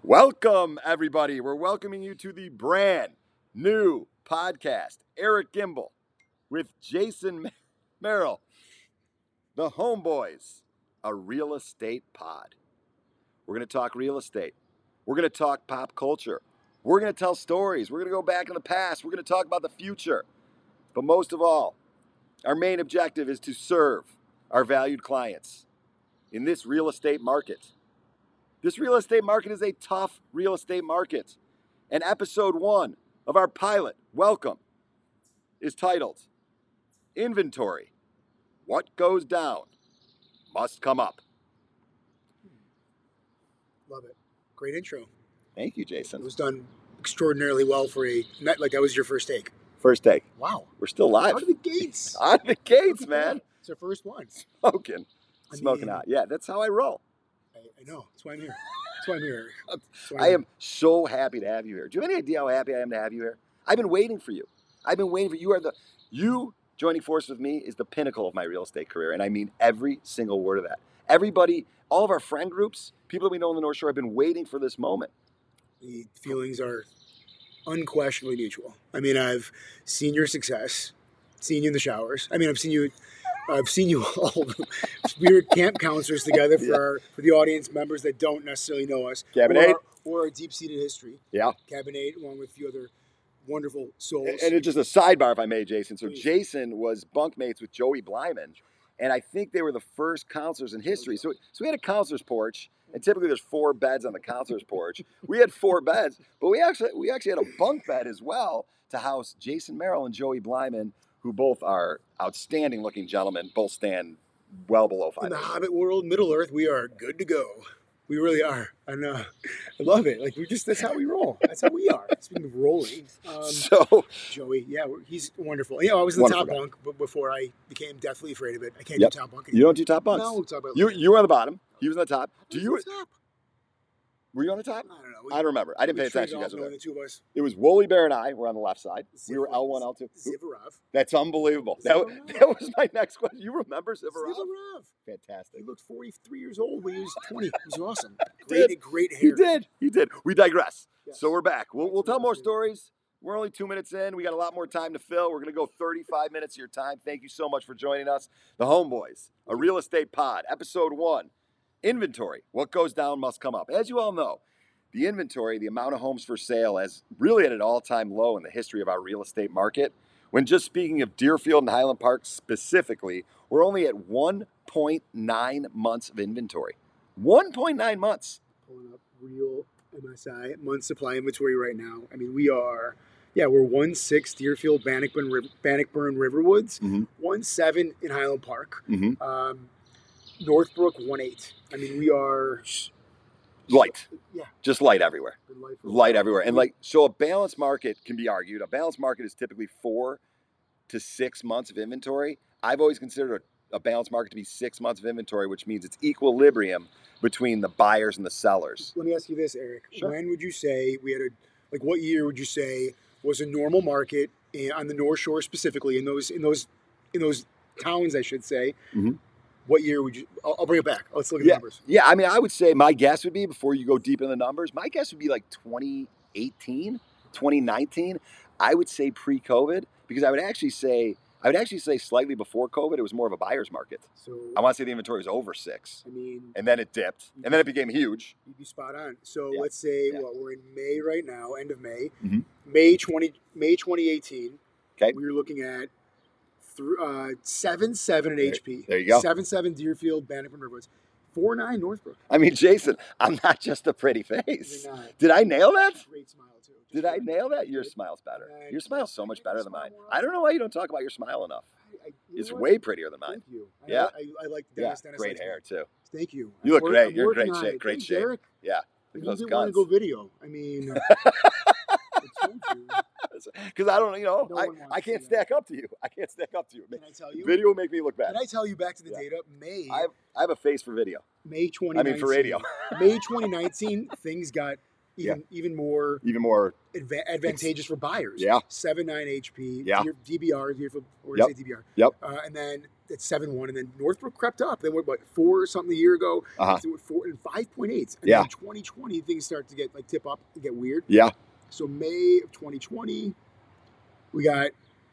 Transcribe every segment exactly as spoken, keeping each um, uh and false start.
Welcome, everybody. We're welcoming you to the brand new podcast, Eric Gimbel, with Jason Merrill, the Homeboys, a real estate pod. We're going to talk real estate. We're going to talk pop culture. We're going to tell stories. We're going to go back in the past. We're going to talk about the future. But most of all, our main objective is to serve our valued clients in this real estate market. This real estate market is a tough real estate market. And episode one of our pilot, Welcome, is titled Inventory. What goes down must come up. Love it. Great intro. Thank you, Jason. It was done extraordinarily well for a, not like that was your first take. First take. Wow. We're still live. Out of the gates. Out of the gates, man. It's our first one. Smoking. I Smoking mean- hot. Yeah, that's how I roll. I, I know. That's why I'm here. That's why I'm here. That's why I'm I here. am so happy to have you here. Do you have any idea how happy I am to have you here? I've been waiting for you. I've been waiting for you. You are the you joining forces with me is the pinnacle of my real estate career, and I mean every single word of that. Everybody, all of our friend groups, people that we know in the North Shore, have been waiting for this moment. The feelings are unquestionably mutual. I mean, I've seen your success, seen you in the showers. I mean, I've seen you. I've seen you all. We were camp counselors together for Yeah. our, for the audience members that don't necessarily know us. Cabin or eight. our, or our deep-seated history. Yeah. Cabin eight, along with a few other wonderful souls. And, and it's just a sidebar, if I may, Jason. So Please. Jason was bunkmates with Joey Blyman, and I think they were the first counselors in history. So, so we had a counselor's porch, and typically there's four beds on the counselor's porch. We had four beds, but we actually we actually had a bunk bed as well to house Jason Merrill and Joey Blyman, who both are outstanding-looking gentlemen. Both stand well below five. In the eight. Hobbit world, Middle Earth, we are good to go. We really are. And uh, I love it. Like, we just, that's how we roll. That's how we are. Speaking of rolling, um, So Joey, yeah, we're- he's wonderful. You know, I was in the Wonderful top guy. bunk b- before I became deathly afraid of it. I can't Yep. do top bunk you anymore. don't do top bunks. No, we'll talk about it You later. you were on the bottom. He was on the top. I Do was you? on top. Were you on the top? I don't know. We, I don't remember. I didn't we pay attention. You traded guys off were knowing there. the two of us. It was Wooly Bear and I were on the left side. We were Ziv- L one, L two. Zivarov. That's unbelievable. That, wa- Zivarov. that was my next question. You remember Zivarov? Zivarov. Fantastic. He looked forty-three years old when he was twenty. He was awesome. Did. Great, great hair. He did. He did. We digress. Yes. So we're back. We'll, we'll tell more Absolutely. stories. We're only two minutes in. We got a lot more time to fill. We're going to go thirty-five minutes of your time. Thank you so much for joining us. The Homeboys, a real estate pod, episode one, inventory. What goes down must come up. As you all know, the inventory, the amount of homes for sale, is really at an all-time low in the history of our real estate market. When just speaking of Deerfield and Highland Park specifically, we're only at one point nine months of inventory. one point nine months. Pulling up real M S I month supply inventory right now. I mean, we are, yeah, we're one six Deerfield, Bannockburn, Riv- Bannockburn, Riverwoods, Mhm. one seven in Highland Park, Mm-hmm. um, Northbrook one eight. I mean, we are Light. Yeah. Just light everywhere. Been light for a Light while. everywhere. And like, so a balanced market can be argued. A balanced market is typically four to six months of inventory. I've always considered a, a balanced market to be six months of inventory, which means it's equilibrium between the buyers and the sellers. Let me ask you this, Eric. Sure. When would you say we had a like? What year would you say was a normal market in, on the North Shore specifically in those in those in those towns? I should say. Mhm. What year would you? I'll, I'll bring it back. Let's look at Yeah. the numbers. Yeah, I mean, I would say my guess would be, before you go deep in the numbers, my guess would be like twenty eighteen, twenty nineteen. I would say pre-COVID, because I would actually say, I would actually say slightly before COVID, it was more of a buyer's market. So I want to say the inventory was over six, I mean, and then it dipped, and then it became huge. you'd be spot on. So Yeah. let's say Yeah. what we're in May right now, end of May, Mhm. May twenty, May twenty eighteen. Okay. We were looking at th- uh, seven seven at H P. there you go. Seven seven Deerfield, Bannockburn, Riverwoods. Four nine Northbrook. I mean, Jason, I'm not just a pretty face. You're not. Did I nail that? Great smile too. Just Did I right. nail that? Your Good. smile's better. Uh, Your smile's so I much make my better than smile mine. more I don't know why you don't talk about your smile enough. I, I, you It's know what? way prettier than mine. Thank you. I, Yeah. I, I like Yeah, Dennis. Dennis great likes me. hair too. Thank you. You look I'm great. I'm You're in working great on shape. it. Great Thanks, shape. Eric. Yeah. You Look at those didn't want to guns. go video. I mean, I told you. Because I don't, you know, No I, one wants I to can't see that. stack up to you. I can't stack up to you. Can I tell you? Video will make me look bad. Can I tell you back to the Yeah. data? May I have, I have a face for video. May twenty I nineteen. mean, for radio. May twenty nineteen, things got even even more Even more adva- advantageous for buyers. Yeah. seven nine H P. Yeah. D B R, or Yep. say D B R. Yep. Uh, and then it's seven one, and then Northbrook crept up. They went, what, four or something a year ago? Uh-huh. So four and five point eight. And Yeah. then twenty twenty, things start to get, like, tip up and get weird. Yeah. So May of twenty twenty, we got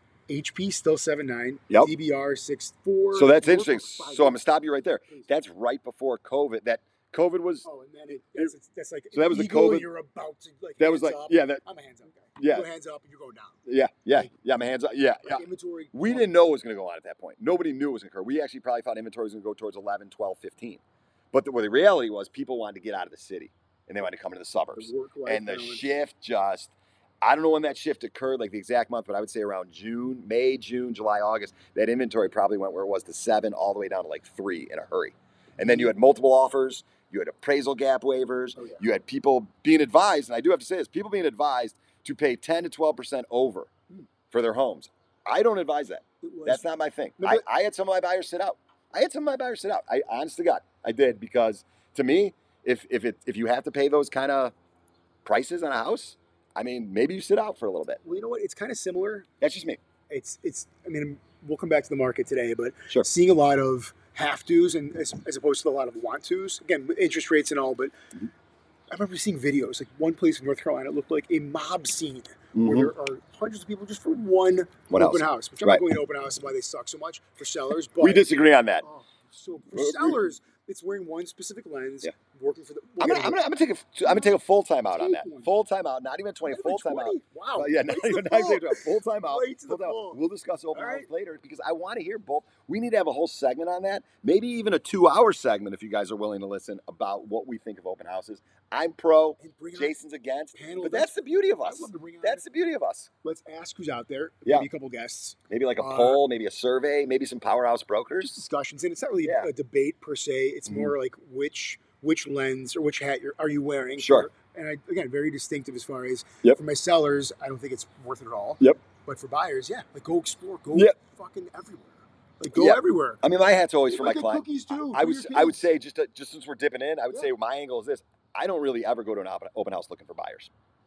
H P still seven nine. Yep. D B R six four. So that's interesting. Northbrook So I'm five gonna stop you right there. That's right before COVID. That COVID was. Oh, and then it, that's, that's like So that was the eagle, COVID- You're about to, like, That was hands like up. yeah that I'm a hands up guy. Yeah. You go hands up and you're going down. yeah yeah yeah my hands up yeah yeah. Like inventory. We didn't know it was going to go on at that point. Nobody knew it was going to occur. We actually probably thought inventory was going to go towards eleven, twelve, fifteen. But the, well, the reality was people wanted to get out of the city and they wanted to come into the suburbs. The work-life And the balance. shift just, I don't know when that shift occurred, like the exact month, but I would say around June, May, June, July, August, that inventory probably went where it was to seven all the way down to like three in a hurry. And then you had multiple offers, you had appraisal gap waivers, Oh, yeah. you had people being advised, and I do have to say this, people being advised to pay ten to twelve percent over Hmm. for their homes. I don't advise that. It was, That's not my thing. No, I, but- I had some of my buyers sit out. I had some of my buyers sit out. I honest to God, I did because to me, if if it if you have to pay those kind of prices on a house, I mean, maybe you sit out for a little bit. well, you know what? It's kind of similar. That's just me. It's, it's. I mean, we'll come back to the market today, but Sure. seeing a lot of have tos and as, as opposed to a lot of want tos. Again, with interest rates and all, but Mhm. I remember seeing videos. Like one place in North Carolina looked like a mob scene where Mhm. there are hundreds of people just for one What open else? house. Which I'm Right. not going to open house and why they suck so much for sellers. But We disagree on that. Oh, so for Well, we- sellers, it's wearing one specific lens, Yeah. working for the. we'll I'm get gonna, I'm into gonna, I'm gonna take a, I'm gonna take a full time out on that. Take one. Full time out, not even twenty. Not Full even time out. twenty? Wow. Well, yeah, not Right to even the not full. even full time out. Right to the Full time out. full. We'll discuss open All house right. later because I want to hear both. We need to have a whole segment on that. Maybe even a two-hour segment if you guys are willing to listen about what we think of open houses. I'm pro. And bring on Jason's against. panel But of that's the beauty of I'd us. love to bring on. That's the beauty of us. Let's ask who's out there. Yeah. Maybe a couple guests. Maybe like a Uh, poll, maybe a survey, maybe some powerhouse Just brokers. discussions, and it's not really Yeah. a debate per se. It's Mhm. more like which which lens or which hat you're, are you wearing? Sure. For- and I, again, very distinctive as far as Yep. for my sellers, I don't think it's worth it at all. Yep. But for buyers, yeah, like go explore, go Yep. fucking everywhere, like go Yeah. everywhere. I mean, my hat's always Hey, for look my at client. cookies too. I for would your I would kids. say just to, just since we're dipping in, I would Yeah. say my angle is this: I don't really ever go to an open open house looking for buyers.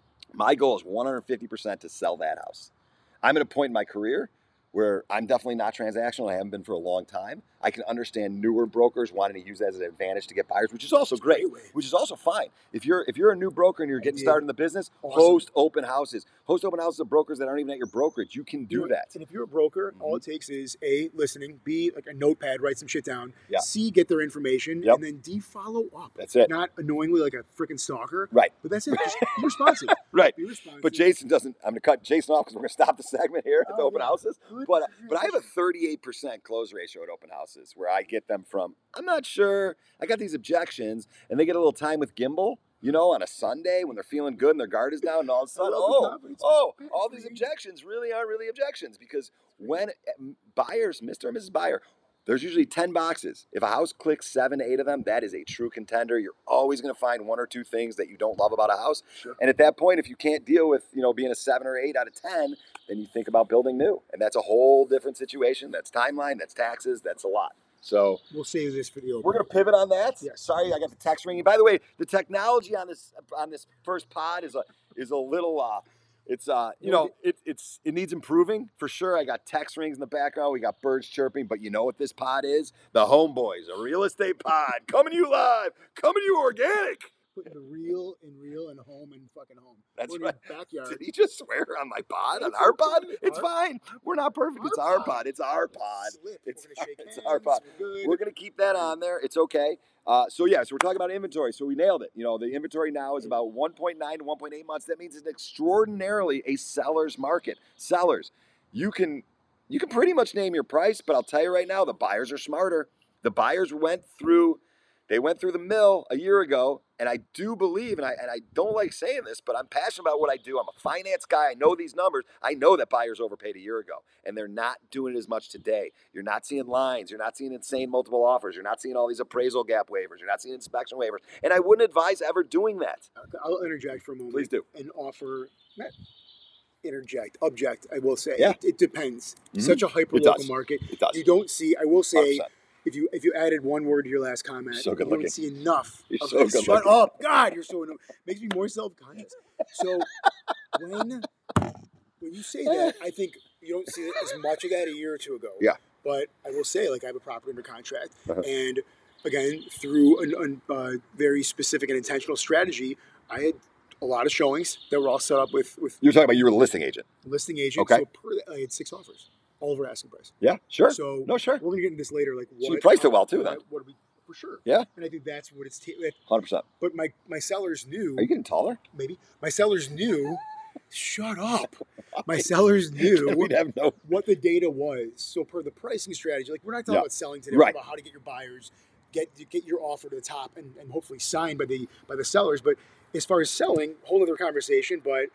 My goal is one hundred fifty percent to sell that house. I'm at a point in my career where I'm definitely not transactional. I haven't been for a long time. I can understand newer brokers wanting to use that as an advantage to get buyers, which is also great, Great way. which is also fine. If you're if you're a new broker and you're getting Yeah. started in the business, Awesome. host open houses. Host open houses of brokers that aren't even at your brokerage. You can You do know, that. And if you're a broker, all Mhm. it takes is A, listening, B, like a notepad, write some shit down, Yeah. C, get their information, Yep. and then D, follow up. That's it. Not annoyingly like a freaking stalker, Right. but that's it. Just be responsive. Right. Be responsive. But Jason doesn't. I'm going to cut Jason off because we're going to stop the segment here at the Oh, open yeah. houses. Good But but I have a transition. thirty-eight percent close ratio at open houses where I get them from. I'm not sure. I got these objections, and they get a little time with Gimbal. You know, on a Sunday when they're feeling good and their guard is down, and all of a sudden, love the oh, confidence. oh, Bad all for these you. objections really aren't really objections because when buyers, Mister and Missus Buyer, there's usually ten boxes. If a house clicks seven to eight of them, that is a true contender. You're always going to find one or two things that you don't love about a house. Sure. And at that point, if you can't deal with, you know, being a seven or eight out of ten, then you think about building new. And that's a whole different situation. That's timeline, that's taxes, that's a lot. So We'll save this for the open. we're gonna pivot on that. Yes. Sorry, I got the text ringing. By the way, the technology on this on this first pod is a is a little uh it's uh you know it it's it needs improving for sure. I got text rings in the background, we got birds chirping, but you know what this pod is? The Homeboys, a real estate pod, coming to you live, coming to you organic. Putting the real in real and home and fucking home. That's Or in right. your backyard. Did he just swear on my pod? On It's our pod? okay. It's Our- fine. We're not perfect. It's our our pod. pod. It's our pod. Slip. It's We're gonna shake it's hands. our pod. We're good. We're going to keep that on there. It's okay. Uh, so, yeah, so we're talking about inventory. So we nailed it. You know, the inventory now is about one point nine to one point eight months. That means it's extraordinarily a seller's market. Sellers, you can you can pretty much name your price, but I'll tell you right now, the buyers are smarter. The buyers went through they went through the mill a year ago, and I do believe, and I and I don't like saying this, but I'm passionate about what I do. I'm a finance guy. I know these numbers. I know that buyers overpaid a year ago, and they're not doing it as much today. You're not seeing lines. You're not seeing insane multiple offers. You're not seeing all these appraisal gap waivers. You're not seeing inspection waivers. And I wouldn't advise ever doing that. I'll interject for a moment. Please do. And offer, not interject, object, I will say. Yeah. It, it depends. Mhm. Such a hyper It local does. market. It does. You don't see, I will one hundred say, percent. if you if you added one word to your last comment, So good you looking. don't see enough. You're of so this. good Shut looking. up, God! You're so annoying. Makes me more self conscious. So when when you say that, I think you don't see as much of that a year or two ago. Yeah. But I will say, like, I have a property under contract, Uh-huh. and again, through a uh, very specific and intentional strategy, I had a lot of showings that were all set up with with You're talking about you were the listing agent. listing agent. Okay. So per, I had six offers, all over asking price. Yeah, sure. So no, sure. we're gonna get into this later. Like, what, So you priced it well, too, what, then. What do we for sure? Yeah. And I think that's what it's. T- one hundred percent. but my my sellers knew. Are you getting taller? Maybe my sellers knew. Shut up. My sellers knew We'd have no. what the data was. So per the pricing strategy, like we're not talking Yeah. about selling today, Right. we're about how to get your buyers, get get your offer to the top, and, and hopefully signed by the by the sellers. But as far as selling, whole other conversation. But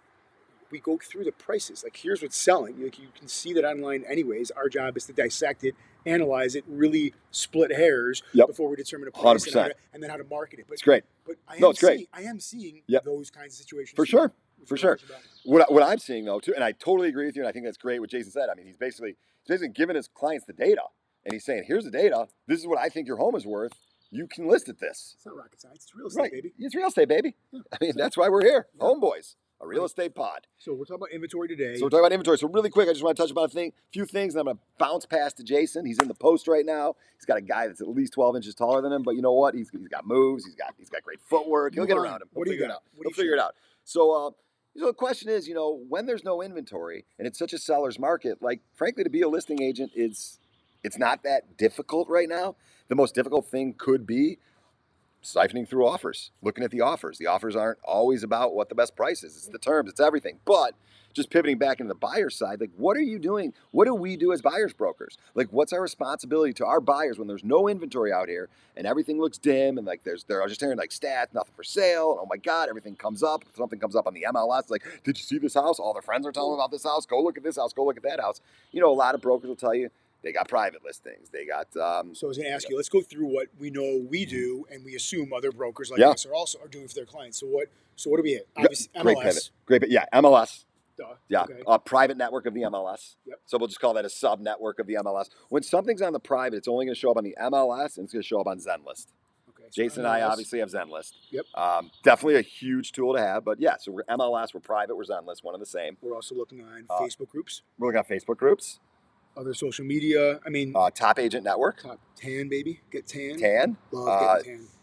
we go through the prices. Like, here's what's selling. Like, you can see that online anyways. Our job is to dissect it, analyze it, really split hairs Yep. before we determine a price one hundred and, how percent. to, and then how to market it. But It's great. But I am No, it's great. seeing, I am seeing Yep. those kinds of situations For too, sure. which For we'll sure. touch about. What, I- what I'm seeing, though, too, and I totally agree with you, and I think that's great what Jason said. I mean, he's basically, he's basically giving his clients the data, and he's saying, here's the data. This is what I think your home is worth. You can list at this. It's not rocket science. It's real estate, Right. baby. It's real estate, baby. Yeah. I mean, that's why we're here. Yeah. Homeboys, a real estate pod. So we're talking about inventory today. So we're talking about inventory. So really quick, I just want to touch about a thing, few things, and I'm going to bounce past to Jason. He's in the post right now. He's got a guy that's at least twelve inches taller than him, but you know what? He's, he's got moves. He's got he's got great footwork. He'll Move get on. around him. He'll What do you figure it got? out. What do He'll you figure it share? out. So, uh, so the question is, you know, when there's no inventory and it's such a seller's market, like frankly, to be a listing agent is, it's not that difficult right now. The most difficult thing could be siphoning through offers, looking at the offers. The offers aren't always about what the best price is. It's the terms, it's everything. But just pivoting back into the buyer side, like what are you doing? What do we do as buyers brokers? Like what's our responsibility to our buyers when there's no inventory out here and everything looks dim and like there's, they're just hearing like stats, nothing for sale. And oh my God, everything comes up. Something comes up on the M L S. Like, did you see this house? All their friends are telling them about this house. Go look at this house. Go look at that house. You know, a lot of brokers will tell you, they got private listings. They got. Um, So I was going to ask you, let's go through what we know we do, and we assume other brokers like Yeah. us are also are doing for their clients. So what? So what do we hit? Great- Obviously, great M L S. pivot. Great, pivot. Yeah, M L S. Duh. Yeah, Okay. a private network of the M L S. Yep. So we'll just call that a sub network of the M L S. When something's on the private, it's only going to show up on the M L S and it's going to show up on ZenList. Okay. so Jason and I M L S. obviously have ZenList. Yep. Um, definitely a huge tool to have, but yeah, so we're M L S, we're private, we're ZenList, one and the same. We're also looking on Uh, Facebook groups, We're looking at Facebook groups, other social media. I mean, uh, Top Agent Network, top tan, baby, get tan. Tan. Love Uh, getting tan.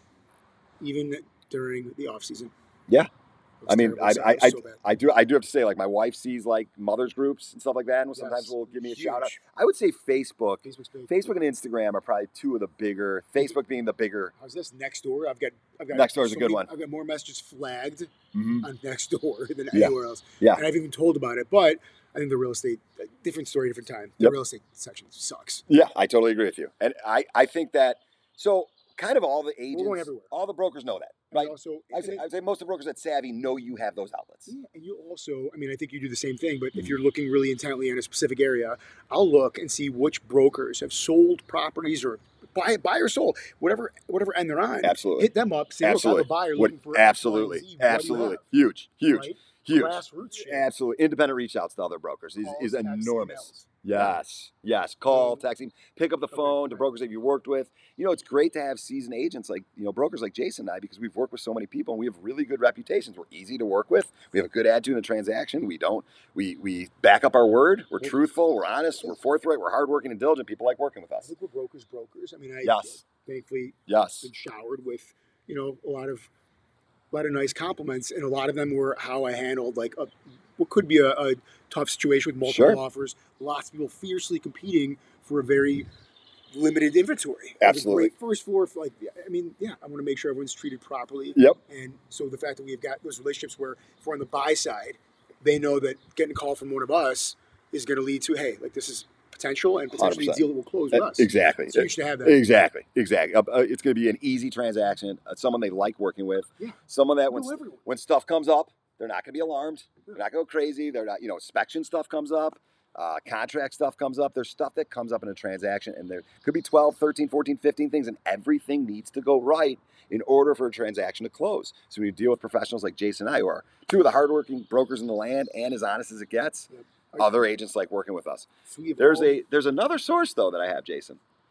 Even during the off season. Yeah. It was I mean, terrible. I, So- I, it was I, so bad. I do I do have to say, like, my wife sees like mothers groups and stuff like that, and sometimes Yes. will give me a Huge. shout out. I would say Facebook, Facebook's big. Facebook and Instagram are probably two of the bigger. Facebook being the bigger. How's this next door? I've got I've got Nextdoor is a so good many- one. I've got more messages flagged Mm-hmm. on Nextdoor than Yeah. anywhere else. Yeah. And I've even told about it, but I think the real estate different story, different time. The Yep. real estate section sucks. Yeah, I totally agree with you, and I, I think that so kind of all the agents, going everywhere. all the brokers know that, And right? Also, I'd say, I'd say most of the brokers at Savvy know you have those outlets. yeah, and you also, I mean, I think you do the same thing, but Mm-hmm. if you're looking really intently in a specific area, I'll look and see which brokers have sold properties or buy, buy or sold, whatever whatever end they're on. Absolutely. Hit them up, say, look, I have Absolutely. a buyer What- looking for X, Y, and absolutely, Z. What do you absolutely, have? huge, huge, Right? huge, Grassroots shit. absolutely. Independent reach outs to other brokers is, Calls, is texts, enormous. emails. Yes, yes. Call, Um, texting, pick up the okay, phone to right. brokers that you worked with. You know, it's great to have seasoned agents like, you know, brokers like Jason and I, because we've worked with so many people and we have really good reputations. We're easy to work with. We have a good attitude in the transaction. We don't, we we back up our word. We're truthful. We're honest. We're forthright. We're hardworking and diligent. People like working with I us. think we're brokers, brokers. I mean, I Yes, thankfully yes. been showered with, you know, a lot of a lot of nice compliments, and a lot of them were how I handled like a what could be a, a tough situation with multiple Sure. offers. Lots of people fiercely competing for a very limited inventory. Absolutely. Like, great first floor, like I mean, yeah, I want to make sure everyone's treated properly. Yep. And so the fact that we've got those relationships where if we're on the buy side, they know that getting a call from one of us is going to lead to, hey, like this is potential and potentially a one hundred percent. deal that will close with Uh, us. Exactly. So you should have that. Exactly. Exactly. Uh, uh, it's going to be an easy transaction. Uh, someone they like working with. Yeah. Someone that when, No, everyone. when stuff comes up, they're not going to be alarmed. They're not going to go crazy. They're not, you know, inspection stuff comes up. Uh, contract stuff comes up. There's stuff that comes up in a transaction, and there could be twelve, thirteen, fourteen, fifteen things, and everything needs to go right in order for a transaction to close. So when you deal with professionals like Jason and I, who are two of the hardworking brokers in the land and as honest as it gets, Yep. other agents like working with us. So we have There's all- a there's another source though that I have, Jason.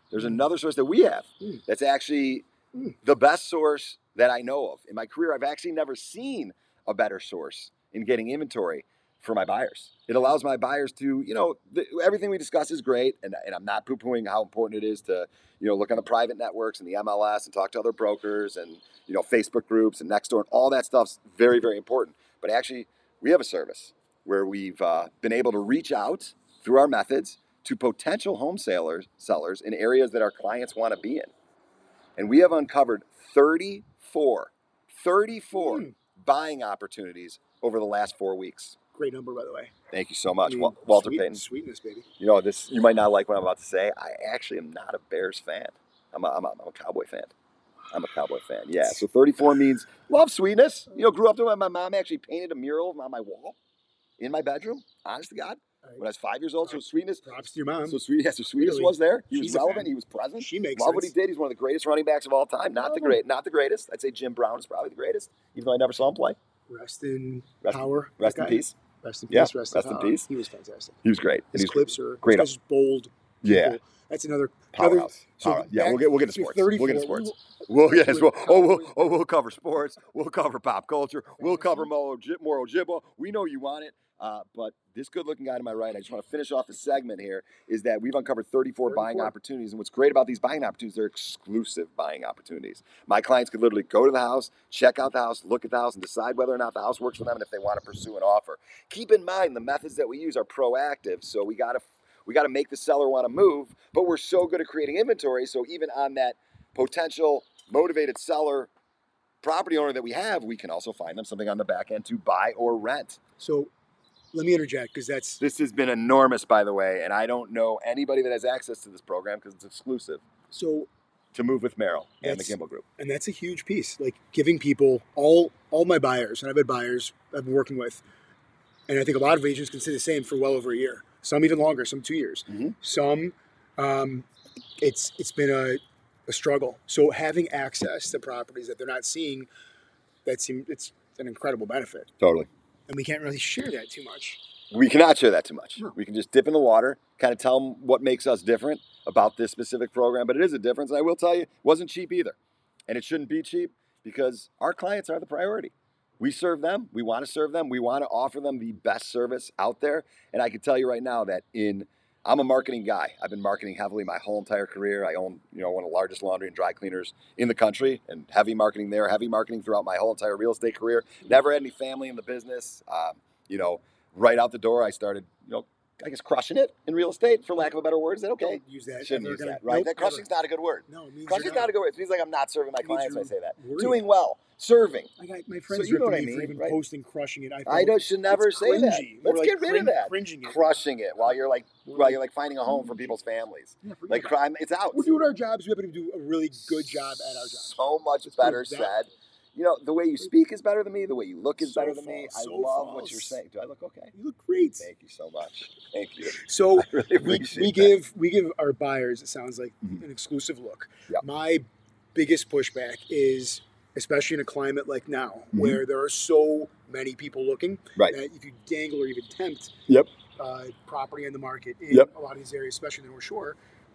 There's another source that we have Mm. that's actually Mm. the best source that I know of. In my career, I've actually never seen a better source in getting inventory for my buyers. It allows my buyers to, you know, the, everything we discuss is great, and, and I'm not poo-pooing how important it is to, you know, look on the private networks and the M L S and talk to other brokers and, you know, Facebook groups and Nextdoor and all that stuff's very, very important. But actually, we have a service where we've uh, been able to reach out through our methods to potential home sellers, sellers in areas that our clients want to be in. And we have uncovered thirty-four, thirty-four Mm. buying opportunities over the last four weeks. Great number, by the way. Thank you so much, I mean, Wal- Walter sweet, Payton. Sweetness, baby. You know, this you might not like what I'm about to say. I actually am not a Bears fan. I'm a, I'm a, I'm a Cowboy fan. I'm a Cowboy fan. Yeah. So thirty-four means love sweetness. You know, grew up to it. My mom actually painted a mural on my wall in my bedroom. Honest to God, when I was five years old. So sweetness. Props to your mom. So sweet. Yeah. So sweetness Really? was there. He She's was a relevant. fan. He was present. She makes Love sense. what he did. He's one of the greatest running backs of all time. Not the great. Not the greatest. I'd say Jim Brown is probably the greatest, even though I never saw him play. Rest in Rest, power. Rest that in guy. peace. Rest in Yeah, peace. Rest, rest in, in power. peace. He was fantastic. He was great. His He's clips are great. Those bold. Yeah. people. That's another Powerhouse. another- so Powerhouse. Yeah, back we'll get we'll get to to sports. We'll get to thirty-four. sports. We We'll will- yes. with We'll, oh, we'll Cowboys. oh we'll cover sports. We'll cover pop culture. We'll cover Moro Moro Jibbo. We know you want it. Uh, but this good-looking guy to my right, I just want to finish off the segment here, is that we've uncovered thirty-four, buying thirty-four. opportunities. And what's great about these buying opportunities, they're exclusive buying opportunities. My clients could literally go to the house, check out the house, look at the house, and decide whether or not the house works for them and if they want to pursue an offer. Keep in mind, the methods that we use are proactive, so we got to we got to make the seller want to move, but we're so good at creating inventory, so even on that potential motivated seller property owner that we have, we can also find them something on the back end to buy or rent. So let me interject because that's This has been enormous, by the way, and I don't know anybody that has access to this program because it's exclusive so to Move with Merrill and the That's- Gimbal Group. and that's a huge piece. Like giving people all all my buyers, and I've had buyers I've been working with, and I think a lot of agents can say the same for well over a year. Some even longer, some two years. Mhm. Some, um, it's it's been a, a struggle. So having access to properties that they're not seeing, that seem it's an incredible benefit, Totally. and we can't really share that too much. We cannot share that too much. No. We can just dip in the water, kind of tell them what makes us different about this specific program, but it is a difference. And I will tell you, it wasn't cheap either. And it shouldn't be cheap because our clients are the priority. We serve them. We want to serve them. We want to offer them the best service out there. And I can tell you right now that in, I'm a marketing guy. I've been marketing heavily my whole entire career. I own, you know, one of the largest laundry and dry cleaners in the country, and heavy marketing there, heavy marketing throughout my whole entire real estate career. Never had any family in the business. Um, you know, right out the door, I started, you know, I guess crushing it in real estate, for lack of a better word. Is that okay? Don't use that. Shouldn't Never use gonna- that, right? nope, that crushing's not a good word. never. No, it means Crushing's you're not a good word. It means like I'm not serving my It means clients when I you're say that. worried. Doing well, serving. I got my friends you know ripping what I me for mean, even right? posting crushing it. I, I felt don't, should never it's say that. cringy. More Let's like get rid of crin- that. Cringing it. Crushing it while you're like We're while like- you're like finding a home for people's families. Yeah, forget Like about it. crime, it's out. We're doing our jobs. We have to do a really good job at our jobs. So much Let's put it better that said. You know, the way you speak is better than me. The way you look is So better than me. false, I so love what false. you're saying. Do I look okay? You look great. Thank you so much. Thank you. So I really we, appreciate we that. give we give our buyers, it sounds like, Mhm. an exclusive look. Yeah. My biggest pushback is, especially in a climate like now, Mhm. where there are so many people looking, Right. that if you dangle or even tempt Yep. uh, property on the market in Yep. a lot of these areas, especially in the North Shore,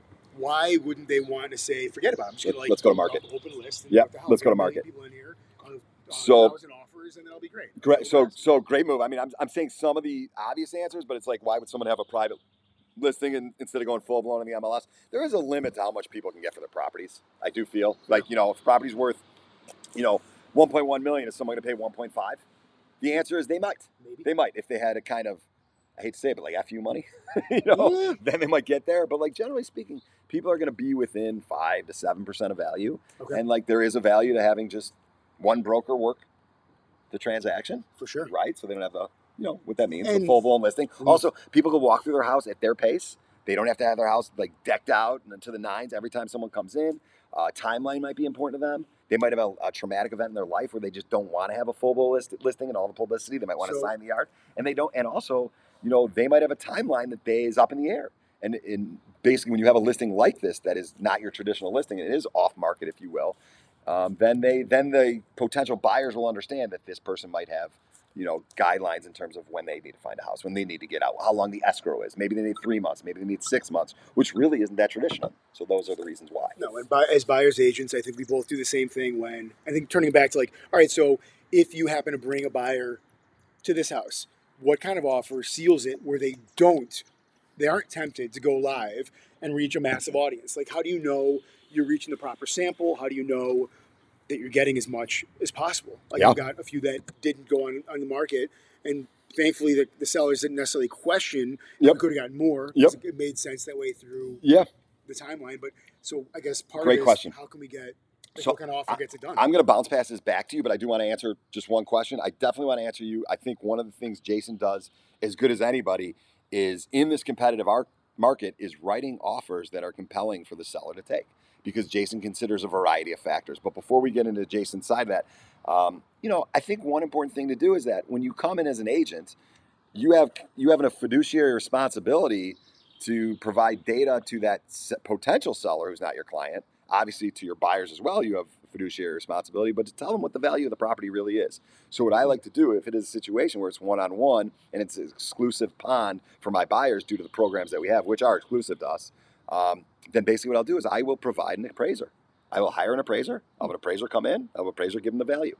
why wouldn't they want to say, forget about it? I'm just Let- gonna like let's go to open market. up, open a list. And Yep, what the hell, let's go to get a million market. People in here, uh, uh, So- thousand offers, and then I'll be great. Great. So, so great move. I mean, I'm, I'm saying some of the obvious answers, but it's like, why would someone have a private listing and, instead of going full blown in the M L S? There is a limit to how much people can get for their properties. I do feel like, you know, if a property's worth, you know, one point one million, is someone going to pay one point five? The answer is they might. Maybe. They might if they had a kind of, I hate to say it, but like F U money, you know, Yeah. then they might get there. But like generally speaking, people are going to be within five to seven percent of value, Okay. and like there is a value to having just one broker work the transaction, For sure. right? So they don't have the, you know, what that means, And- the full blown listing. Mm. Also, people can walk through their house at their pace. They don't have to have their house like decked out and to the nines every time someone comes in. Uh, timeline might be important to them. They might have a, a traumatic event in their life where they just don't want to have a full blown list, listing and all the publicity. They might want to So- sign the yard, and they don't. And also, you know, they might have a timeline that they is up in the air. And in basically, when you have a listing like this that is not your traditional listing, and it is off market, if you will, um, then they then the potential buyers will understand that this person might have, you know, guidelines in terms of when they need to find a house, when they need to get out, how long the escrow is. Maybe they need three months, maybe they need six months, which really isn't that traditional. So those are the reasons why. No, and by, as buyers agents, I think we both do the same thing. When I think turning back to like, all right, so if you happen to bring a buyer to this house, what kind of offer seals it where they don't, they aren't tempted to go live and reach a massive audience? Like, how do you know you're reaching the proper sample? How do you know that you're getting as much as possible? Like, Yeah. I've got a few that didn't go on, on the market, and thankfully the, the sellers didn't necessarily question. Yep. You could have gotten more. Yep. It made sense that way through Yeah. the timeline. But so I guess part Great of it is question. how can we get, like, So, what kind of offer gets it done? I'm going to bounce past this back to you, but I do want to answer just one question. I definitely want to answer you. I think one of the things Jason does as good as anybody is in this competitive art market is writing offers that are compelling for the seller to take, because Jason considers a variety of factors. But before we get into Jason's side of that, um, you know, I think one important thing to do is that when you come in as an agent, you have you have a fiduciary responsibility to provide data to that potential seller who's not your client. Obviously, to your buyers as well, you have fiduciary responsibility, but to tell them what the value of the property really is. So what I like to do, if it is a situation where it's one-on-one and it's an exclusive pond for my buyers due to the programs that we have, which are exclusive to us, um, then basically what I'll do is I will provide an appraiser. I will hire an appraiser. I'll have an appraiser come in. I'll have an appraiser give them the value.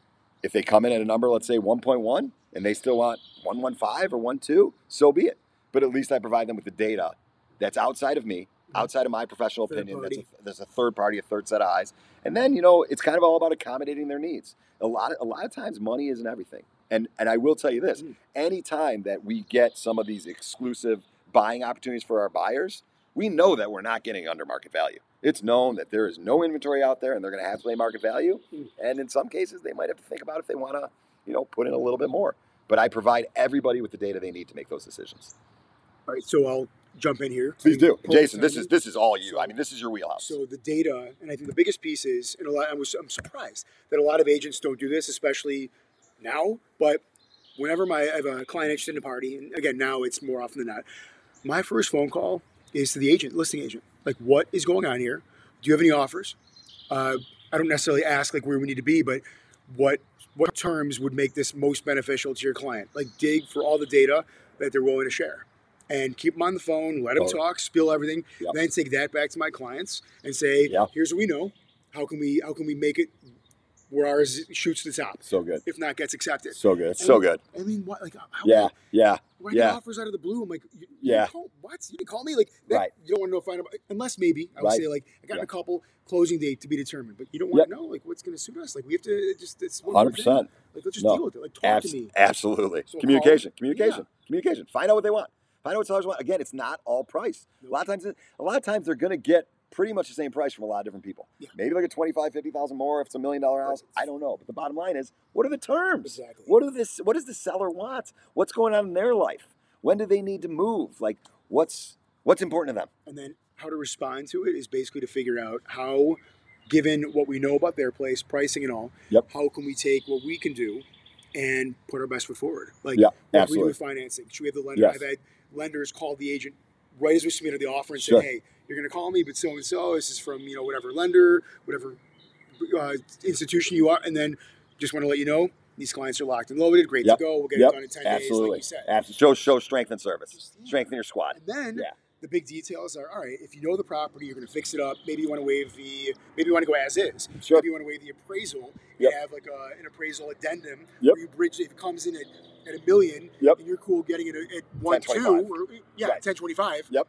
If they come in at a number, let's say one point one, and they still want one point one five or one point two, so be it. But at least I provide them with the data that's outside of me, outside of my professional Third opinion. That's a, party. there's a third party, a third set of eyes. And then, you know, it's kind of all about accommodating their needs. A lot of, a lot of times money isn't everything. And and I will tell you this, Mm. anytime that we get some of these exclusive buying opportunities for our buyers, we know that we're not getting under market value. It's known that there is no inventory out there and they're going to have to pay market value. Mm. And in some cases, they might have to think about if they want to, you know, put in a little bit more. But I provide everybody with the data they need to make those decisions. All right, so I'll jump in here. Please do. Perfect Jason, this timing. is this is all you. So- I mean, this is your wheelhouse. So the data, and I think the biggest piece is, and a lot, I was, I'm surprised that a lot of agents don't do this, especially now. But whenever my I have a client interested in a party, and again now it's more often than not, my first phone call is to the agent, listing agent. Like, what is going on here? Do you have any offers? Uh, I don't necessarily ask like where we need to be, but what what terms would make this most beneficial to your client? Like, dig for all the data that they're willing to share. And keep them on the phone, let them Totally. talk, spill everything, Yep. then take that back to my clients and say, Yeah. here's what we know. How can we how can we make it where ours shoots to the top? So good. If not, gets accepted. So good. It's And so I mean- good. I mean, what like how Yeah. Yeah. when I Yeah. get offers out of the blue, I'm like, you, you Yeah. didn't call, what? You didn't call me? Like, that, Right. you don't want to know find out, unless maybe I would Right. say like, I got in Yeah. a couple closing date to be determined, but you don't want Yep. to know like what's going to suit us. Like, we have to just it's one one hundred more percent. thing. Like, let's just No. deal with it. Like, talk Abs- to me. absolutely. So Communication. call- Communication. Communication. Find out what they want. Find out what sellers want. Again, it's not all price. Nope. A lot of times, a lot of times they're going to get pretty much the same price from a lot of different people. Yeah. Maybe like a twenty-five, fifty thousand more if it's a million dollar house. I don't know. But the bottom line is, what are the terms? Exactly. What are this? What does the seller want? What's going on in their life? When do they need to move? Like, what's what's important to them? And then how to respond to it is basically to figure out how, given what we know about their place, pricing and all, Yep. how can we take what we can do and put our best foot forward? Like, Yeah, what can we do absolutely. with financing? Should we have the lender? Yes. I've had lenders call the agent right as we submitted the offer and Sure. say, hey, you're going to call me, but so and so, this is from, you know, whatever lender, whatever uh, institution you are. And then just want to let you know, these clients are locked and loaded, great Yep. to go. We'll get Yep. it done in ten Absolutely. days, like you said. Absolutely. Show show strength and service. Just- yeah. Strengthen your squad. And then Yeah. the big details are, all right, if you know the property, you're going to fix it up. Maybe you want to waive the, maybe you want to go as is. Sure. Maybe you want to waive the appraisal. You Yep. have like a, an appraisal addendum Yep. where you bridge, if it comes in at, at a million Yep. and you're cool getting it at, at one, two, twenty-five. or yeah, Right. ten twenty-five, Yep.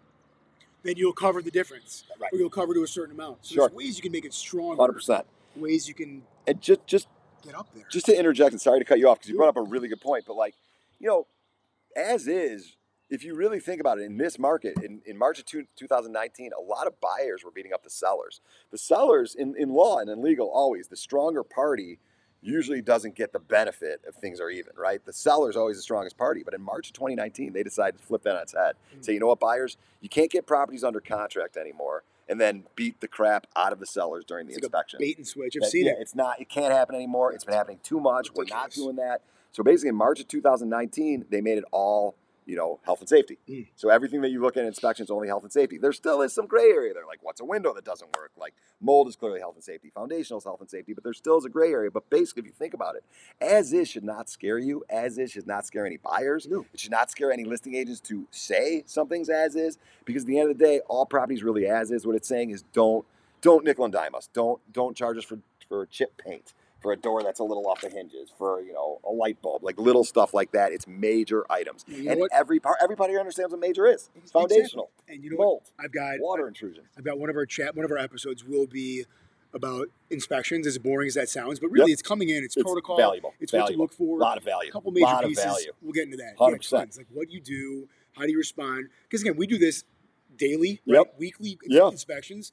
then you'll cover the difference. Right. Or you'll cover to a certain amount. So Sure. there's ways you can make it stronger. one hundred percent. Ways you can And just just get up there. just to interject, and sorry to cut you off because you Do brought it. up a really good point, but like, you know, as is, if you really think about it, in this market, in, in March of two, 2019, a lot of buyers were beating up the sellers. The sellers, in, in law and in legal, always, the stronger party usually doesn't get the benefit if things are even, right? The seller's always the strongest party. But in March of twenty nineteen, they decided to flip that on its head. Mm. Say, you know what, buyers, you can't get properties under contract anymore and then beat the crap out of the sellers during the It's like inspection. a bait and switch. I've That- seen yeah, it. It's not. It can't happen anymore. It's been happening too much. We're not Ridiculous. doing that. So basically, in March of two thousand nineteen, they made it all you know, health and safety. Mm. So everything that you look at in inspection is only health and safety. There still is some gray area there, like what's a window that doesn't work? Like mold is clearly health and safety, foundational is health and safety, but there still is a gray area. But basically, if you think about it, as is should not scare you. As is should not scare any buyers. No. It should not scare any listing agents to say something's as is, because at the end of the day, all properties really as is. What it's saying is don't don't nickel and dime us. Don't don't charge us for for chip paint, for a door that's a little off the hinges, for, you know, a light bulb, like little stuff like that. It's major items. You know and what? every part, everybody here understands what major is. It's foundational. Exactly. And you know mold, what? I've got water I've, intrusion. I've got one of our chat. One of our episodes will be about inspections. As boring as that sounds, but really, Yep. it's coming in. It's, It's protocol. valuable. It's valuable. what to look for. A lot of value. A couple major lot pieces. Of value. We'll get into that. one hundred Yeah, percent. tons. Like what you do, how do you respond? Because again, we do this daily, Yep. right? Weekly Yeah. inspections.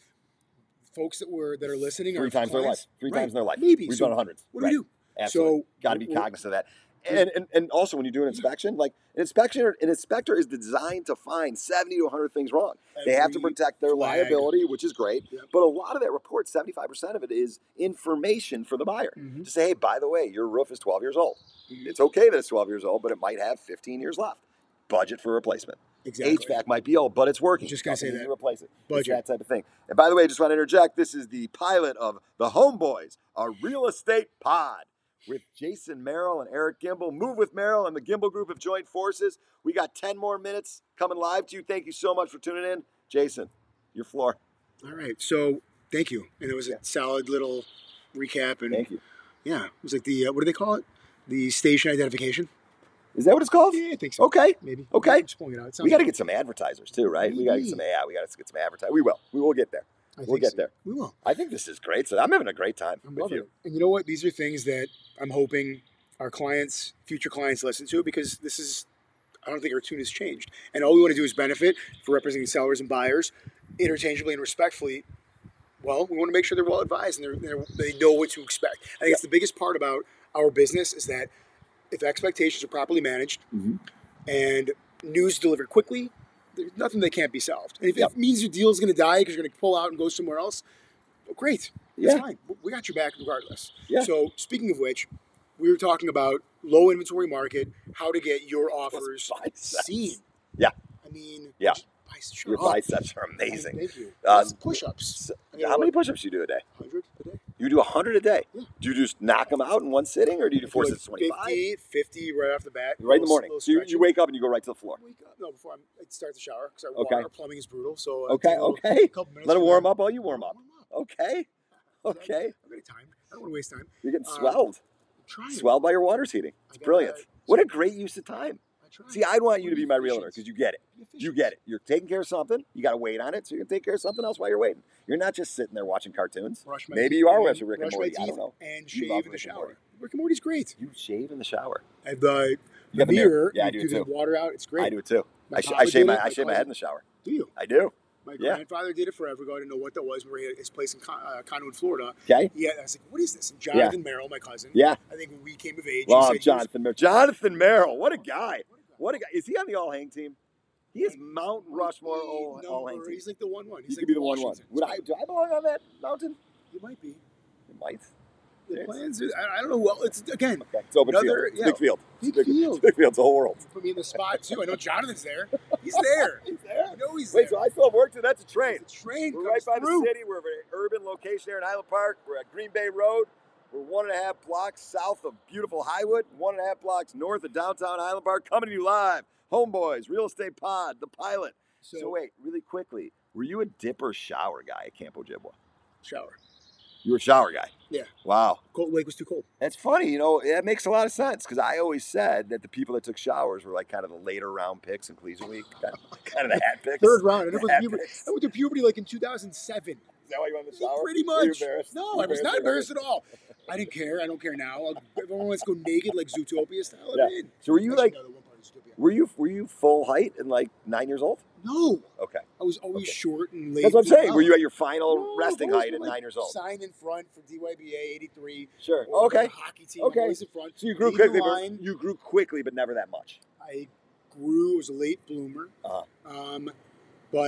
Folks that were that are listening Three are times their life. clients. Three Right. times in their life. Maybe. We've So done hundreds. What do Right. we do? Absolutely. So Got to be we're- cognizant of that. And, and and also when you do an inspection, like an inspection, an inspector is designed to find seventy to one hundred things wrong. They have to Every protect their flag. liability, which is great. Yep. But a lot of that report, seventy-five percent of it is information for the buyer. Mhm. To say, hey, by the way, your roof is twelve years old. Mhm. It's okay that it's twelve years old, but it might have fifteen years left. Budget for replacement. Exactly. H V A C might be old, but it's working. Just gonna say Company that. to replace it. It's Budget. that type of thing. And by the way, I just want to interject. This is the pilot of the Homeboys, a real estate pod with Jason Merrill and Eric Gimbel. Move with Merrill and the Gimbel Group have joined forces. We got ten more minutes coming live to you. Thank you so much for tuning in. Jason, your floor. All right. So thank you. And it was a solid little recap. And Thank you. yeah, it was like the uh, what do they call it? The station identification. Is that what it's called? Yeah, I think so. Okay. Maybe. Okay. I'm just pulling it out. It sounds We got to like- get some advertisers too, right? We got to get some. Maybe. Yeah, we got to get some advertising. We will. We will get there. I We'll think get so. there. We will. I think this is great. So I'm having a great time I'm with loving you. it. And you know what? These are things that I'm hoping our clients, future clients, listen to, because this is, I don't think our tune has changed. And all we want to do is benefit for representing sellers and buyers interchangeably and respectfully. Well, we want to make sure they're well advised and they're, they're, they know what to expect. I think it's the biggest part about our business is that if expectations are properly managed Mhm. and news delivered quickly, there's nothing that can't be solved. And if Yep. it means your deal is going to die because you're going to pull out and go somewhere else, well, great. It's Yeah. fine. We got your back regardless. Yeah. So speaking of which, we were talking about low inventory market, how to get your offers biceps. seen. Yeah. I mean, Yeah. biceps, shut Your up. biceps are amazing. Thank you. Uh, That's push-ups. I mean, How many push-ups do you do a day? one hundred a day. You do one hundred a day. Yeah. Do you just knock them out in one sitting, or do you do force Like it to twenty-five? fifty, fifty right off the bat. Right in the Little- morning. little So you, stretching. you wake up and you go right to the floor. Wake up. No, before I'm, I start the shower because our, Okay. water, our plumbing is brutal. So I Okay, take a little- okay. couple minutes Let it for warm that. Uh, up while you warm up. Warm up. Okay. Okay. I've got time. I don't want to waste time. You're getting Uh, swelled. I'm trying. Swelled by your water's heating. It's I got brilliant. that. What a great use of time. I try. See, I'd want you to Be be my realtor efficient. because you get it. Be You efficient. get it. You're taking care of something. You got to wait on it, so you can take care of something else while you're waiting. You're not just sitting there watching cartoons. Brush my Maybe teeth you are and watching Rick and brush my Morty. I don't teeth know. And You shave love in the Rick and shower. Morty. Rick and Morty's great. You shave in the shower. I have the, You the have a mirror. mirror. Yeah, I you do the too. water out. It's great. I do it too. My I, sh- papa I shave did my it, I my shave my cousin- head in the shower. Do you? I do. My Yeah. grandfather did it forever ago. I didn't know what that was. We're at his place in Con- uh, Conwood, Florida. Okay. Yeah, I was like, what is this? And Jonathan Merrill, my cousin. Yeah. I think when we came of age, he Love said he was- Jonathan Merrill. Jonathan Merrill. What a guy. What a guy. Is he on the all hang team? He is Mount Rushmore all, Number- all hang team. He's like the one one. He He's could like be the one one. Washington. Would I? Do I belong on that mountain? He might be. It might. The Yes. plans. Are, I I don't know. Well, it's again Okay. It's open Another- field. It's yeah. big field. big Big, field. big field. It's the whole world. Put me in the spot too. I know Jonathan's there. He's there. He's there. I know he's Wait, there. so I still have work to. That's a train. The train We're comes right by through. the city. We're at an urban location here in Highland Park. We're at Green Bay Road. We're one and a half blocks south of beautiful Highwood, one and a half blocks north of downtown Highland Park. Coming to you live. Homeboys, Real Estate Pod, The Pilot. So, So, wait, really quickly, were you a dip or shower guy at Camp Ojibwa? shower. You were a shower guy. Yeah. Wow. Cold Lake was too cold. That's funny, you know, that makes a lot of sense because I always said that the people that took showers were like kind of the later round picks in Collegiate Week, kind of, kind of the hat picks. Third round. I never Hat puberty. picks. I went to puberty like in two thousand seven. Is that why you went in the shower? Pretty Were you much. embarrassed? No, You I was not about embarrassed it? at all. I didn't care. I don't care now. I'll, everyone wants to go naked like Zootopia style. I'm Yeah. in. So were you Actually, like, no, the one part is Zootopia. were you were you full height and like nine years old? No, Okay. I was always Okay. short and late. That's what I'm saying. Were you No, at your final I've resting always height been, at like, nine years old? Signed in front for D Y B A eighty-three. Sure. or Okay. the hockey team. Okay. Always in front. So you grew Leading quickly, the but line. you grew quickly, but never that much. I grew. Was a late bloomer. Uh-huh. Um, but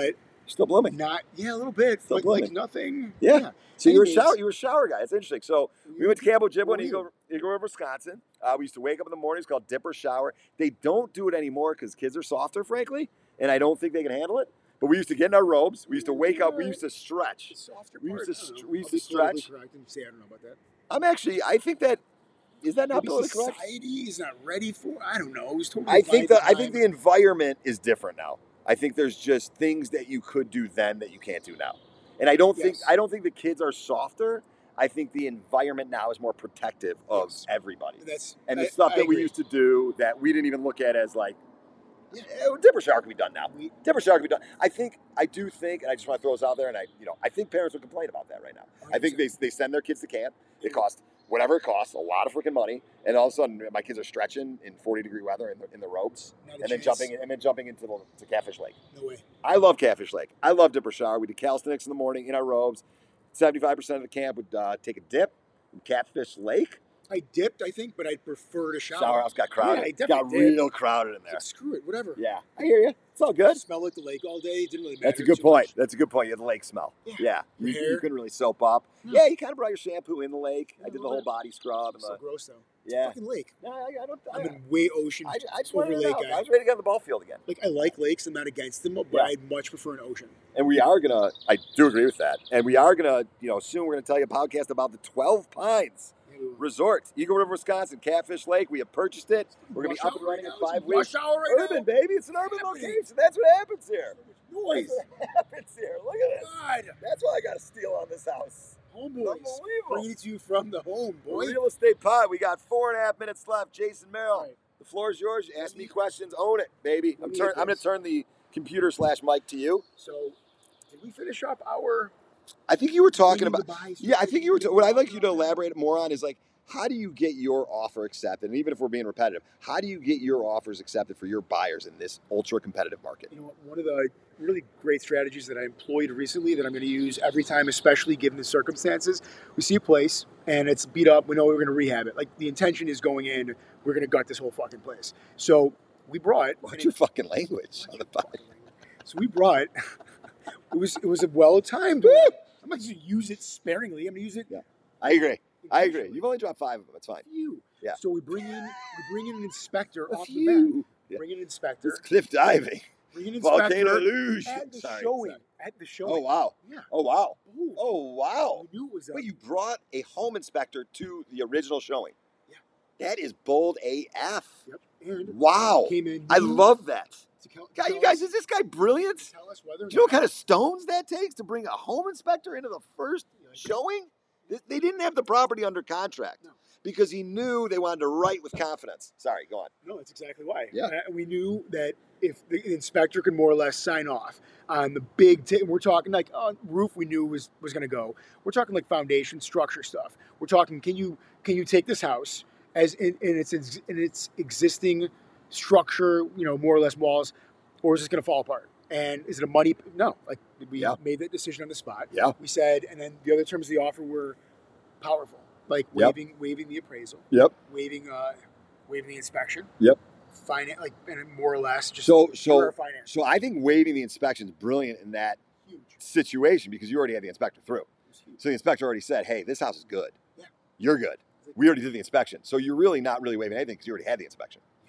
Still blooming. Not, yeah, a little bit, Still but blooming. like nothing. Yeah. yeah. So you were a Anyways, shower, you were a shower guy. It's interesting. So we went to Campo Jibbo What in were Eagle, Eagle River, Wisconsin. Uh, we used to wake up in the mornings, called Dipper Shower. They don't do it anymore because kids are softer, frankly, and I don't think they can handle it. But we used to get in our robes. We used to wake up. We used to stretch. The softer We used part, to I don't st- know. we used I'll to be politically stretch. correct and say I don't know about that. I'm actually. I think that is that not Maybe politically correct. society is not ready for. I don't know. It was totally. I think fine that at I the think time. the environment is different now. I think there's just things that you could do then that you can't do now. And I don't think Yes. I don't think the kids are softer. I think the environment now is more protective of Yes. everybody. That's And the I- stuff I that we agree. used to do that we didn't even look at as like, Yeah. eh, Dipper Shower can be done now. We- Dipper Shower can be done. I think, I do think, and I just want to throw this out there, and I, you know, I think parents would complain about that right now. I think they, they send their kids to camp. It costs whatever it costs, a lot of freaking money, and all of a sudden my kids are stretching in forty degree weather in the, in the robes, Not a and then chance. jumping and then jumping into the to Catfish Lake. No way. I love Catfish Lake. I love Dipper Shower. We did calisthenics in the morning in our robes. seventy-five percent of the camp would uh, take a dip in Catfish Lake. I dipped, I think, but I'd prefer to shower. Shower house got crowded. Yeah, I got definitely did. real crowded in there. Like, screw it, whatever. Yeah, I hear you. It's all good. Smelled like the lake all day. It didn't really matter. That's a good too point. much. That's a good point. You have the lake smell. Yeah. Yeah. You, Your you hair. couldn't really soap up. No. Yeah, you kind of brought your shampoo in the lake. Yeah, I a did the little whole bit. body scrub. And So the, gross though. It's yeah. a fucking lake. No, I, I don't. I, I'm in way ocean I, I just over wanted it lake out. guy. I was ready to get on the ball field again. Like I like lakes. I'm not against them, but Yeah. I'd much prefer an ocean. And we are gonna. I do agree with that. And we are gonna. You know, soon we're gonna tell you a podcast about the twelve Pines Resort, Eagle River, Wisconsin, Catfish Lake. We have purchased it. We're gonna be Rush up and hour running right in now. five It's weeks. rush hour right Urban, now. baby. It's an urban Happening. location. That's what happens here. Noise. That's what happens here. Look at this. God. That's why I got a steal on this house. Homeboys. Unbelievable. Bringing it to you from the home, boy. Real estate pod. We got four and a half minutes left. Jason Merrill, Right. the floor is yours. Ask me questions. Own it, baby. I'm Let me turn. hit I'm gonna this. turn the computer slash mic to you. So, did we finish up our? I think you were talking we need about. to buy Yeah, I think you were. something? What I'd like you to elaborate more on is like, how do you get your offer accepted? And even if we're being repetitive, how do you get your offers accepted for your buyers in this ultra competitive market? You know, what, one of the really great strategies that I employed recently that I'm going to use every time, especially given the circumstances. We see a place and it's beat up. We know we're going to rehab it. Like the intention is going in, we're going to gut this whole fucking place. So we brought. What's your fucking language on the pod? So we brought. It was it was a well timed. I'm not going to use it sparingly. I'm going to use it. Yeah. I agree. I agree. You've only dropped five of them. It's fine. Few. Yeah. So we bring in we bring in an inspector A off the few. bat. Yeah. Bring in an inspector. It's cliff diving. Bring in an Volcano inspector luge. at the Sorry, showing. sorry. At the showing. Oh wow. Yeah. Oh wow. Ooh. Oh wow. We knew it was up. Wait, you brought a home inspector to the original showing? Yeah. That is bold A F. Yep. And Wow. came in. I love that. to tell, God, tell you guys, us- is this guy brilliant? to tell us whether. Do you know what kind of stones that takes to bring a home inspector into the first showing? They- They didn't have the property under contract No. because he knew they wanted to write with confidence. Sorry, go on. No, that's exactly why. Yeah. Uh, we knew that if the inspector could more or less sign off on the big, t- we're talking like uh, roof. We knew was was going to go. We're talking like foundation structure stuff. We're talking. Can you can you take this house as in, in its in its existing structure? You know, more or less walls, or is it going to fall apart? And is it a money? No. Like we Yeah. made that decision on the spot. Yeah. We said, and then the other terms of the offer were powerful, like Yep. waiving waiving the appraisal, Yep. waiving uh, waiving the inspection. Yep. Finance, like, and more or less, just So, pure so, finance. so I think waiving the inspection is brilliant in that Huge. situation because you already had the inspector through. It was huge. So the inspector already said, "Hey, this house is good. Yeah. You're good. We already did the inspection, so you're really not really waiving anything because you already had the inspection." Yeah.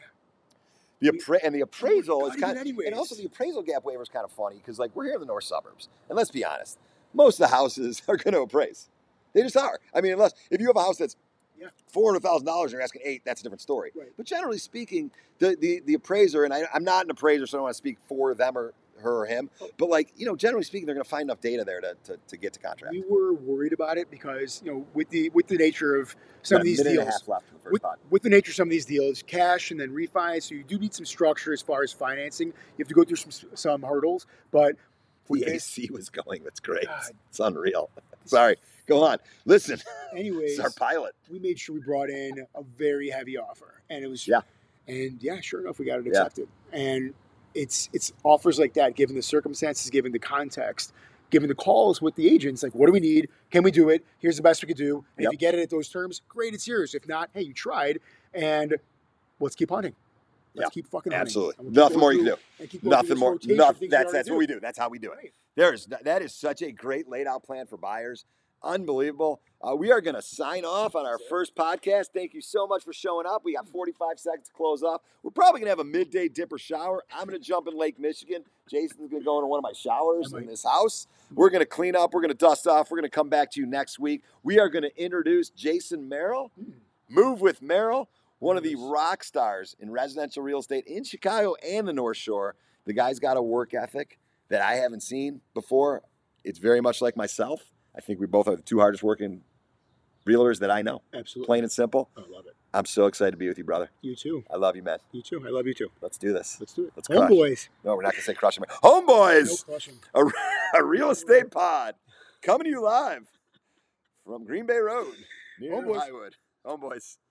The We- appra- and the appraisal is gutting kind it of, anyways. and also the appraisal gap waiver is kind of funny because like we're here in the north suburbs, and let's be honest, most of the houses are going to appraise. They just are. I mean, unless if you have a house that's Yeah. four hundred thousand dollars and you're asking eight, that's a different story. Right. But generally speaking, the the, the appraiser, and I, I'm not an appraiser, so I don't want to speak for them or her or him, but like you know, generally speaking, they're going to find enough data there to, to, to get to contract. We were worried about it because you know, with the with the nature of some Got of a these minute and a deals, half left for the first with, pod. with the nature of some of these deals, cash and then refi. So you do need some structure as far as financing. You have to go through some some hurdles, but we The A C was going. That's great. God. It's unreal. Sorry. Go on. Listen. anyways, It's our pilot. we made sure we brought in a very heavy offer, and it was Yeah. and yeah, sure enough, we got it Yeah. accepted. And it's it's offers like that, given the circumstances, given the context, given the calls with the agents, like what do we need? Can we do it? Here's the best we could do. And Yep. if you get it at those terms, great, it's yours. If not, hey, you tried, and let's keep hunting. Let's Yeah. keep fucking hunting. Absolutely. And we'll keep Nothing going more you can through- do. and keep going through Nothing this more. rotation of Nothing. things we That's already that's what we do. That's how we do it. Right. There's that is such a great laid out plan for buyers. Unbelievable. Uh, we are going to sign off on our first podcast. Thank you so much for showing up. We got forty-five seconds to close off. We're probably going to have a midday dipper shower. I'm going to jump in Lake Michigan. Jason's going to go into one of my showers in this house. We're going to clean up. We're going to dust off. We're going to come back to you next week. We are going to introduce Jason Merrill, Move with Merrill, one of the rock stars in residential real estate in Chicago and the North Shore. The guy's got a work ethic that I haven't seen before. It's very much like myself. I think we both are the two hardest working realtors that I know. Absolutely. Plain and simple. I love it. I'm so excited to be with you, brother. You too. I love you, man. You too. I love you too. Let's do this. Let's do it. Let's crush. Homeboys. No, we're not going to say crushing. Homeboys. No crushing. A, a real estate pod coming to you live from Green Bay Road near Homeboys. Highwood. Homeboys.